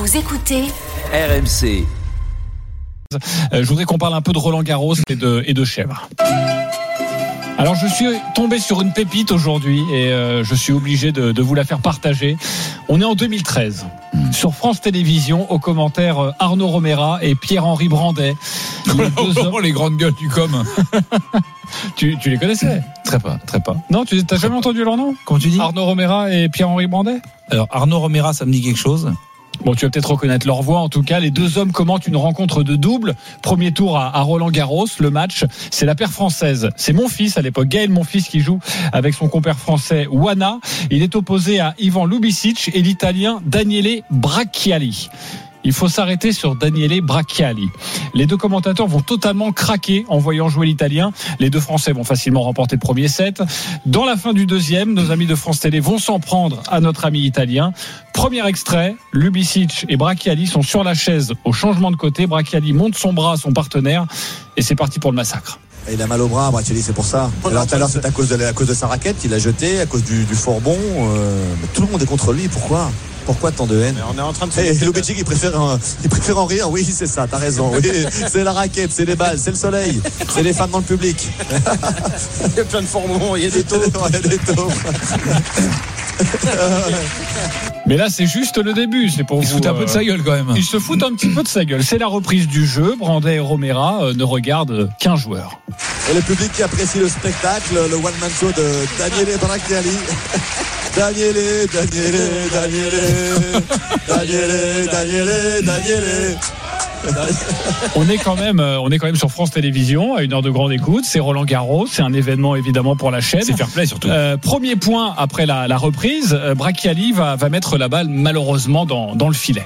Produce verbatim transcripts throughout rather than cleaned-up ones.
Vous écoutez R M C. Euh, je voudrais qu'on parle un peu de Roland Garros et de, et de chèvres. Alors je suis tombé sur une pépite aujourd'hui et euh, je suis obligé de, de vous la faire partager. On est en deux mille treize. Mmh. Sur France Télévisions, aux commentaires Arnaud Romera et Pierre-Henri Brandet. Les, deux hommes... les grandes gueules du com. tu, tu les connaissais ? Très pas, très pas. Non, tu n'as jamais entendu leur nom ? Comment tu dis ? Arnaud Romera et Pierre-Henri Brandet ? Alors Arnaud Romera, ça me dit quelque chose. Bon, tu vas peut-être reconnaître leur voix. En tout cas, les deux hommes commentent une rencontre de double. Premier tour à, à Roland-Garros. Le match, c'est la paire française. C'est mon fils à l'époque, Gaël, mon fils, qui joue avec son compère français Wana. Il est opposé à Ivan Lubicic et l'Italien Daniele Bracchiali. Il faut s'arrêter sur Daniele Bracchiali. Les deux commentateurs vont totalement craquer en voyant jouer l'Italien. Les deux Français vont facilement remporter le premier set. Dans la fin du deuxième, nos amis de France Télé vont s'en prendre à notre ami italien. Premier extrait, Lubicic et Bracchiali sont sur la chaise au changement de côté. Bracchiali monte son bras à son partenaire et c'est parti pour le massacre. Il a mal au bras, Bracchiali, c'est pour ça. Alors tout à l'heure, c'est à cause de, la, à cause de sa raquette qu'il a jeté, à cause du, du fort bond. Euh, tout le monde est contre lui. Pourquoi ? Pourquoi tant de haine ? On est en train de hey, Lubicic, il préfère, en, il préfère en rire. Oui, c'est ça, t'as raison. Oui, c'est la raquette, c'est les balles, c'est le soleil, c'est les femmes dans le public. Il y a plein de formons, il y a des taux. Il y a des taux. Mais là, c'est juste le début. C'est pour il vous. Se fout un peu de sa gueule quand même. Il se fout un petit peu de sa gueule. C'est la reprise du jeu. Brandet et Romera euh, ne regardent qu'un joueur. Et le public qui apprécie le spectacle, le one-man show de Daniele Bracchiali. Daniele, Daniele, Daniele, Daniele, Daniele, Daniele. On est quand même, on est quand même sur France Télévisions à une heure de grande écoute. C'est Roland Garros, c'est un événement évidemment pour la chaîne. C'est fair play surtout. Euh, premier point après la, la reprise, Bracchiali va, va mettre la balle malheureusement dans, dans le filet.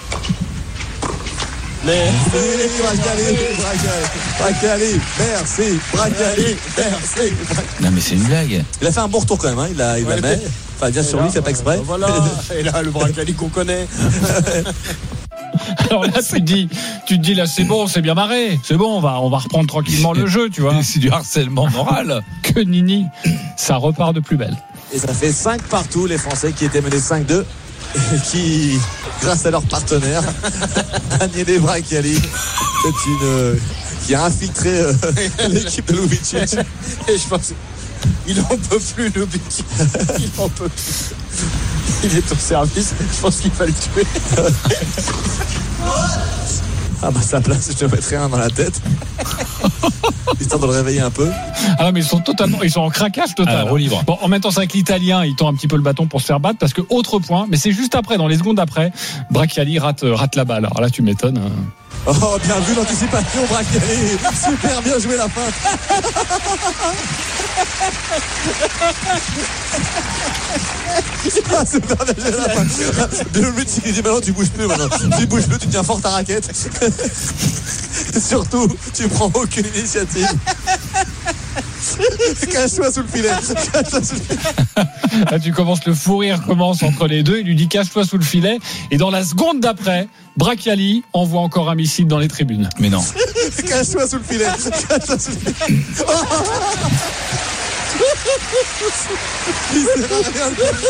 Mais Bracchiali, Bracchiali, merci, Bracchiali, merci. Non mais c'est une blague. Il a fait un bon retour quand même, hein. il a, il ouais, la met. Enfin, bien sûr lui, il fait pas exprès. Voilà. Et là, le Bracchiali qu'on connaît. Alors là, tu te dis, tu te dis là, c'est bon, c'est bien marré, c'est bon, on va, on va reprendre tranquillement le jeu, tu vois. C'est du harcèlement moral. Que nini, ça repart de plus belle. Et ça fait cinq partout, les Français qui étaient menés cinq deux, qui, grâce à leur partenaire, Daniele Bracchiali, c'est une, qui a infiltré euh, l'équipe de Lubicic. Et je pense, il en peut plus, Lubicic. Il en peut plus. Il est au service, je pense qu'il va le tuer. Ah bah sa place, je te mettrai un dans la tête. Histoire de le réveiller un peu. Ah non, mais ils sont totalement, ils sont en craquage total. Ah, libre. Bon, en même temps, c'est avec l'Italien, il tend un petit peu le bâton pour se faire battre parce que autre point, mais c'est juste après, dans les secondes après, Bracchiali rate, rate la balle. Alors là, tu m'étonnes. Oh, bien vu l'anticipation, Bracchiali. Super bien joué la feinte. Ah, super bien joué la feinte. De Lubicic qui dit maintenant tu bouges plus maintenant. Tu bouges plus, tu tiens fort ta raquette. Surtout, tu prends aucune initiative. Cache-toi sous le filet. Cache-toi sous le filet. Là, tu commences, le fou rire commence entre les deux. Il lui dit cache-toi sous le filet. Et dans la seconde d'après, Bracchiali envoie encore un missile dans les tribunes. Mais non. Cache-toi sous le filet. Cache-toi sous le filet. Oh il sert à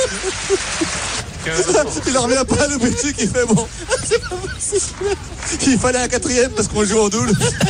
rien. Il en revient pas à Lubicic, il fait bon. C'est pas possible. Il fallait un quatrième parce qu'on joue en double.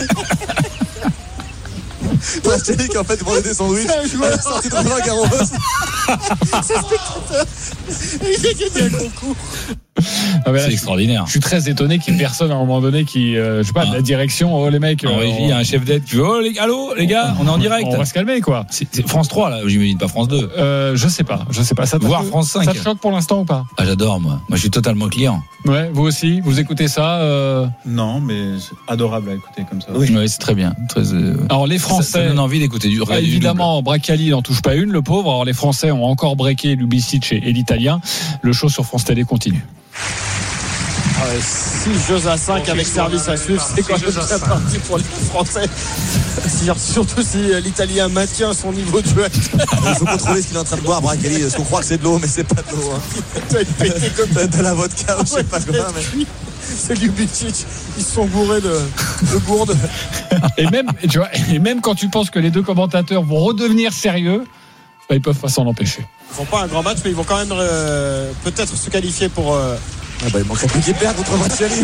Bracchiali qui en fait vendait des sandwichs à la sortie de Roland Garros. C'est spectateur. Il a gagné un concours. Ah ben là, c'est extraordinaire. Je suis très étonné qu'il y ait personne à un moment donné qui, euh, je sais pas, ah. de la direction, oh les mecs. En euh, régie, il y a un chef d'aide qui veut, oh les, allô les gars, on est en direct. On va se calmer quoi. C'est, c'est France trois là, j'imagine pas France deux. Euh, je sais pas, je sais pas. Ça te Voir choque, France cinq. Ça te choque pour l'instant ou pas ? Ah j'adore moi, moi je suis totalement client. Ouais, vous aussi, vous écoutez ça euh... Non, mais c'est adorable à écouter comme ça. Oui, ouais, c'est très bien. Très, euh... Alors les Français, ça, ça donne envie d'écouter du. Bah, évidemment, Bracchiali n'en touche pas une, le pauvre. Alors les Français ont encore breaké Lubicic et, et l'Italien. Le show sur France Télé continue. Ah ouais, six jeux à cinq avec service à suivre, c'est quand même bien parti pour les Français. Surtout si l'Italien maintient son niveau de jeu. Il faut contrôler ce qu'il est en train de boire, Bracchiali, parce qu'on croit que c'est de l'eau, mais c'est pas de l'eau. Hein. Il comme de, de la vodka, je sais pas quoi. Mais... C'est Lubicic, ils se sont bourrés de, de gourdes. Et même, tu vois, et même quand tu penses que les deux commentateurs vont redevenir sérieux, bah, ils peuvent pas s'en empêcher. Ils font pas un grand match, mais ils vont quand même euh, peut-être se qualifier pour. Euh, Ah bah, il manquerait plus qu'il perde contre Bracciali.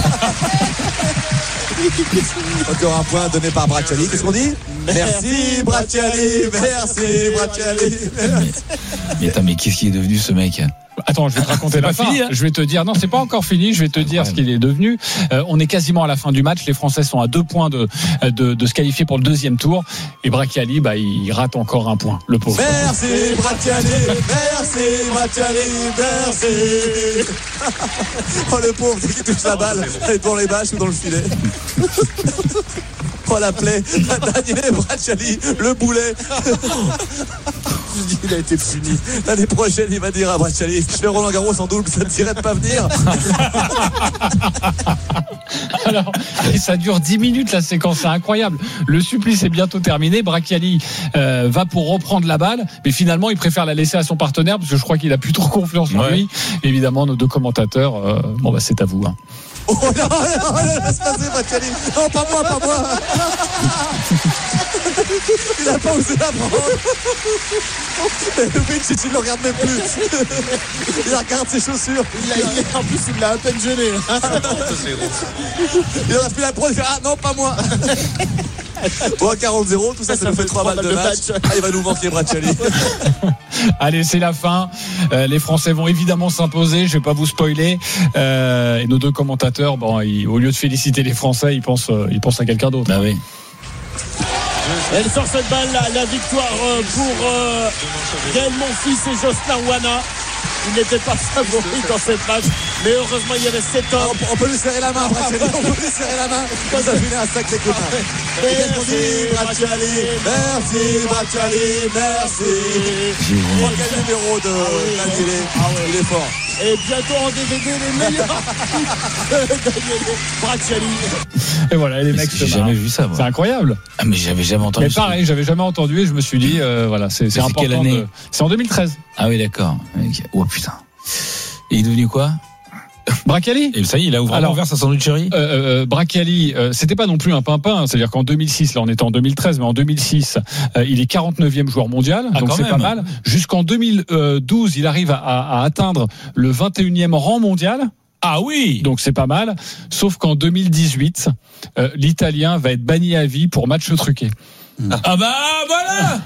Encore un point donné par Bracciali. Qu'est-ce qu'on dit? Merci Bracciali, merci Bracciali. Mais attends, mais qu'est-ce qu'il est devenu ce mec? Attends, je vais te raconter C'est la pas fin. fini, hein. Je vais te dire, non, c'est pas encore fini. Je vais te dire ce qu'il est devenu. Euh, on est quasiment à la fin du match. Les Français sont à deux points de, de, de se qualifier pour le deuxième tour. Et Bracciali, bah, il rate encore un point, le pauvre. Merci Bracciali, merci Bracciali, merci. Oh le pauvre, dès qu'il touche la balle, elle est dans les bâches ou dans le filet. Oh la plaie, Daniele Bracciali, le boulet. Je dis, il a été puni. L'année prochaine, il va dire à Bracciali, je fais Roland Garros en double, ça ne dirait de pas venir. Alors, et ça dure dix minutes la séquence, c'est incroyable. Le supplice est bientôt terminé. Bracciali euh, va pour reprendre la balle, mais finalement il préfère la laisser à son partenaire parce que je crois qu'il a plus trop confiance en ouais. lui. Évidemment, nos deux commentateurs, euh, bon bah c'est à vous. Hein. Oh non, non, non, laisse passer Bracciali. Non, pas moi, pas moi. Il n'a pas osé la prendre. Le Mitch, il ne le regarde même plus. Il regarde ses chaussures. Il a, il a, en plus, il l'a à peine gêné. Il aurait pu la prendre. Il fait, ah non, pas moi. Bon, à quarante zéro, tout ça, ça, ça nous fait trois balles de match. match. Ah, il va nous manquer Bracciali. Allez, c'est la fin. Euh, les Français vont évidemment s'imposer. Je vais pas vous spoiler. Euh, et nos deux commentateurs, bon, ils, au lieu de féliciter les Français, ils pensent, euh, ils pensent à quelqu'un d'autre. Ah oui. Elle sort cette balle, la, la victoire pour euh, Gaël Monfils et Jocelyn Wana. Il n'était pas favori dans cette match, mais heureusement il y avait sept hommes. On, on peut lui serrer la main, Bracciali. On peut lui serrer la main. Ça finit un sacré copain. Merci Bracciali, merci Bracciali, merci. Quel numéro de Daniele. Ah ouais, il est fort. Et bientôt en D V D les meilleurs. Bracciali. Et voilà, les mecs. J'ai jamais vu ça. Moi. C'est incroyable. Ah mais j'avais jamais entendu. Mais pareil, j'avais jamais entendu et je me suis dit, euh, voilà, c'est, c'est important. Quelle année de... C'est en deux mille treize. Ah oui, d'accord. Oh putain. Et il est devenu quoi? Bracciali. Et ça y est, il a ouvert, Alors, ouvert sa sandwicherie. Euh, euh, Bracciali, euh, c'était pas non plus un pimpin. C'est-à-dire qu'en deux mille six, là on était en deux mille treize, mais en deux mille six, euh, il est quarante-neuvième joueur mondial, ah, donc c'est même. pas mal. Jusqu'en deux mille douze, il arrive à, à atteindre le vingt et unième rang mondial. Ah oui. Donc c'est pas mal. Sauf qu'en deux mille dix-huit, euh, l'Italien va être banni à vie pour match truqué. Ah bah voilà.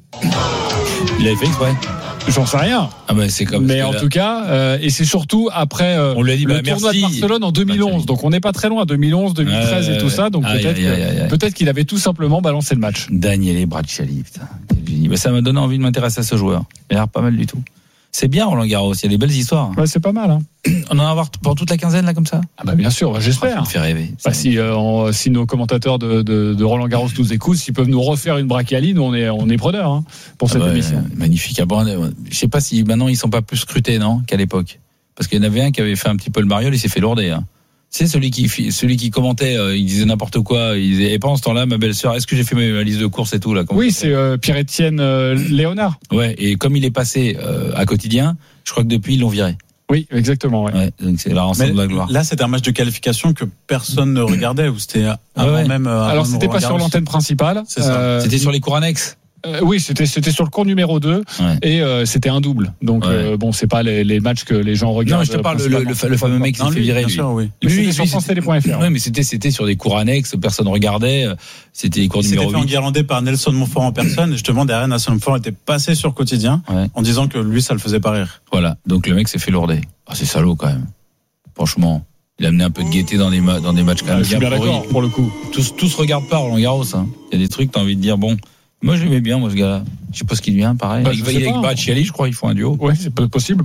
Il avait fait exprès. J'en sais rien. Ah bah c'est comme. Mais en là. tout cas, euh, et c'est surtout après euh, on lui a dit, le bah, tournoi merci. de Barcelone en deux mille onze. Donc on n'est pas très loin, deux mille onze, deux mille treize euh, et tout ça. Donc aïe, peut-être, aïe, aïe, aïe, aïe. peut-être qu'il avait tout simplement balancé le match. Daniele Bracciali, putain. Bah, ça m'a donné envie de m'intéresser à ce joueur. Il a l'air pas mal du tout. C'est bien Roland Garros, il y a des belles histoires. Ouais, c'est pas mal. Hein. On en va avoir pour toute la quinzaine là comme ça. Ah bah bien sûr, j'espère. Ça me fait rêver. Bah, si, euh, on, si nos commentateurs de, de, de Roland Garros nous écoutent, s'ils peuvent nous refaire une Bracciali, nous on est on est preneurs hein, pour cette ah bah, émission. Euh, magnifique. Ah bon, je sais pas si maintenant ils sont pas plus scrutés non qu'à l'époque. Parce qu'il y en avait un qui avait fait un petit peu le mariole, il s'est fait lourder. Hein. C'est celui qui celui qui commentait, euh, il disait n'importe quoi. Il disait et pendant ce temps-là, ma belle-sœur, est-ce que j'ai fait ma liste de courses et tout là? Oui, c'est euh, Pierre-Étienne euh, Léonard. Ouais. Et comme il est passé euh, à quotidien, je crois que depuis ils l'ont viré. Oui, exactement. Ouais. Ouais, donc c'est la rançon de la gloire. Là, c'était un match de qualification que personne ne regardait, ou c'était avant ouais. même. Avant Alors même c'était pas Roland sur l'antenne principale. C'est ça. Euh, C'était sur les cours annexes. Euh, oui, c'était c'était sur le cours numéro deux Ouais. et euh, c'était un double. Donc Ouais. euh, bon, c'est pas les, les matchs que les gens regardent. Non, je te parle le, le, le, le fameux mec qui Non, s'est fait lui, virer. bien Lui. sûr, oui. Mais Lui, c'était lui, sur c'était- france télé point f r. Ouais, mais c'était c'était sur des cours annexes, personne regardait. C'était les cours Il s'était numéro fait huit. enguirlander par Nelson Montfort en personne, et justement derrière Nelson Montfort était passé sur Quotidien Ouais. en disant que lui ça le faisait pas rire. Voilà. Donc le mec s'est fait lourder. Ah, c'est salaud quand même. Franchement, il a amené un peu de gaieté dans des ma- dans des matchs quand Euh, même je suis bien pourris. d'accord pour le coup. Tous tous regardent pas Roland Garros. Hein. Il y a des trucs, t'as envie de dire bon. Moi, je l'aimais bien, moi, ce gars-là. Je sais pas ce qu'il devient, pareil. Bah, avec je sais avec pas. Bracciali, je crois, ils font un duo. Oui, c'est possible.